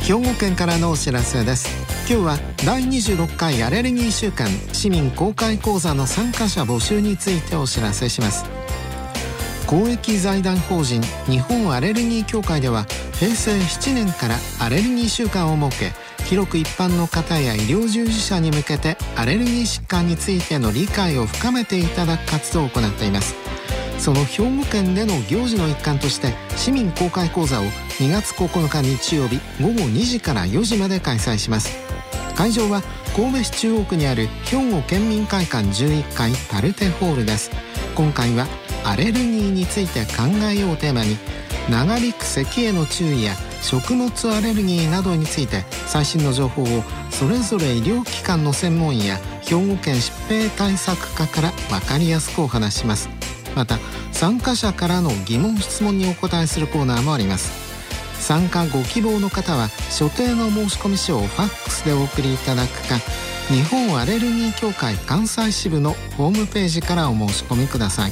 兵庫県からのお知らせです。今日は第26回アレルギー週間市民公開講座の参加者募集についてお知らせします。公益財団法人日本アレルギー協会では平成7年からアレルギー週間を設け、広く一般の方や医療従事者に向けてアレルギー疾患についての理解を深めていただく活動を行っています。その兵庫県での行事の一環として市民公開講座を2月9日日曜日午後2時から4時まで開催します。会場は神戸市中央区にある兵庫県民会館11階パルテホールです。今回はアレルギーについて考えようをテーマに、長引く咳への注意や食物アレルギーなどについて最新の情報をそれぞれ医療機関の専門医や兵庫県疾病対策課から分かりやすくお話します。また参加者からの疑問質問にお答えするコーナーもあります。参加ご希望の方は所定の申込書をファックスでお送りいただくか、日本アレルギー協会関西支部のホームページからお申し込みください。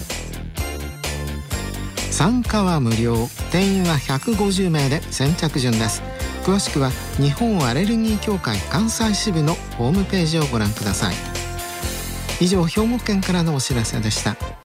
参加は無料、定員は150名で先着順です。詳しくは日本アレルギー協会関西支部のホームページをご覧ください。以上、兵庫県からのお知らせでした。